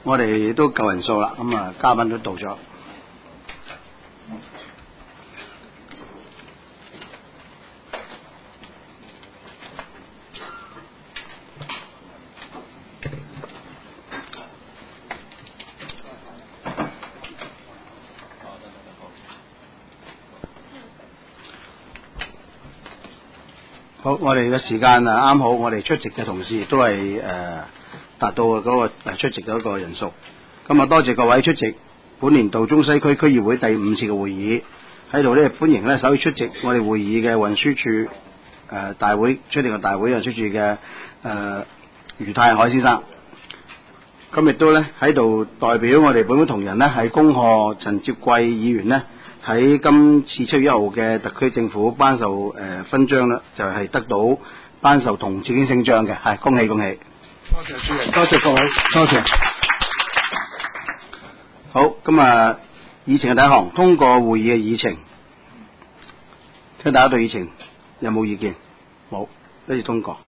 我哋都夠人數啦，咁啊嘉賓都到咗。好，我哋嘅時間啊啱好，我哋出席嘅同事都係達到嗰個出席嗰個人數。咁啊，多謝各位出席本年度中西區區議會第5次嘅會議。喺度咧歡迎咧首次出席我哋會議嘅運輸署大會出席嘅大會啊出席嘅余泰海先生。咁亦都咧喺度代表我哋本會同仁咧係恭賀陳接貴議員咧喺今次7月1號嘅特區政府頒授勳章啦，就係得到頒授銅紫荊星章嘅，係恭喜恭喜！ 多謝主席，多謝各位，多謝。 好，咁啊，議程嘅第一項，通過會議嘅議程。聽大家對議程有冇意見？冇，一致通過。